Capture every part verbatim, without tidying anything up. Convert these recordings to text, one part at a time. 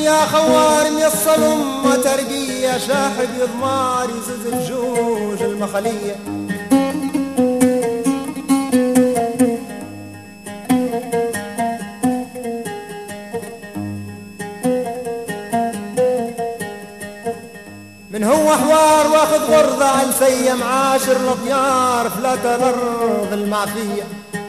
يا خوار ميصل أمه ترقية شاحب يضمار يزز بجوج المخلية من هو حوار واخذ غرضة عن سيم عاشر الأطيار فلات الأرض المعفية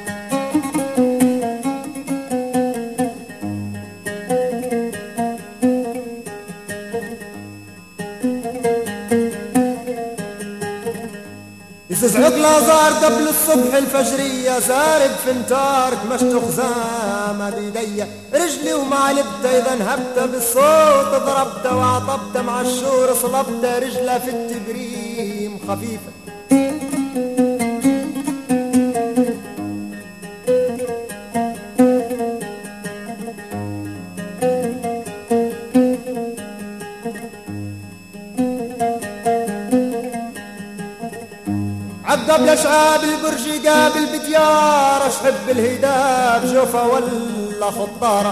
يسعد لازار قبل الصبح الفجرية سارب فنتارك مشت خزامة بيديا رجلي وما لبت إذا انهبت بالصوت ضربت وعطبت مع الشور صلبت رجله في التبريم خفيفة قبل شعاب البرج قابل بديار اشحب الهداب جوفة ولا خطارة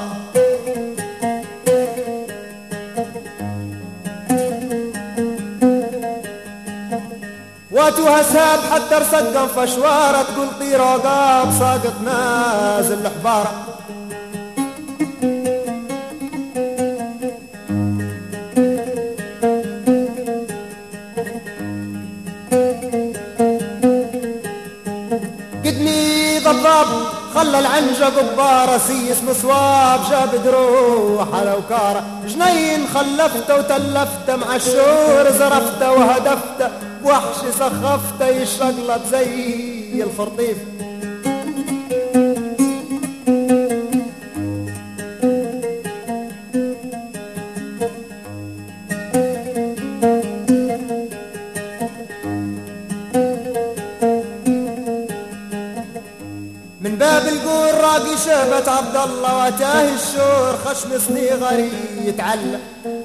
واتوها ساب حتى رصقم فشوارة تقول طير عقاب ساقط نازل الحبارة ضباب خلى العنجة قبارة سيس مصواب جاب دروح على وكارة جنين خلفته وتلفته مع الشور زرفته وهدفته وحش سخفته يشقلط زي الفرطيف من باب القور راقي شهبة عبد الله وتاه الشور خشم صنيغري يتعلق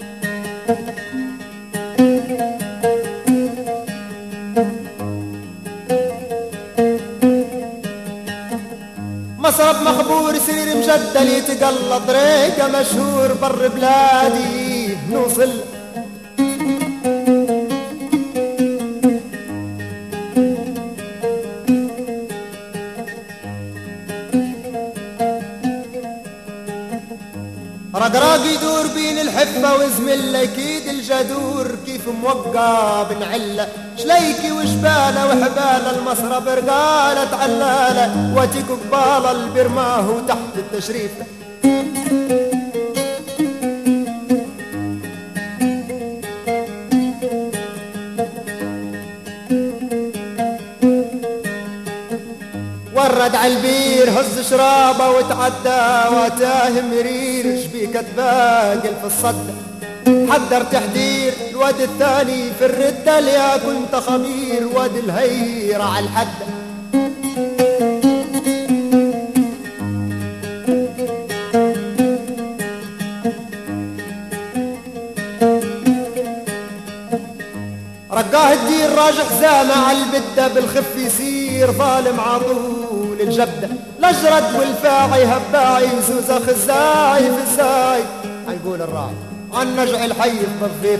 مصرب مخبور سرير مجدل يتقلط ريقة مشهور بر بلادي نوصل رقراق يدور بين الحبة وزملة يكيد الجدور كيف موقع بنعلة شليكي وشبالة وحبالة المصرب رقالة علالة واتيك قبالة البرماه تحت التشريف ورد عالبير هز شرابه وتعدى وتاه مرير شبيكة باقل في الصد حضر تحذير الواد الثاني في الردة ليا كنت خمير واد الهيرة عالحد رقاه الدين راجع زامة عالبدة بالخف يسير ظالم عطول الجبدة الأجرد والفاعي هباعي زوزة خزاعي فزاي هنقول الراعي عن نجع الحي بالضيف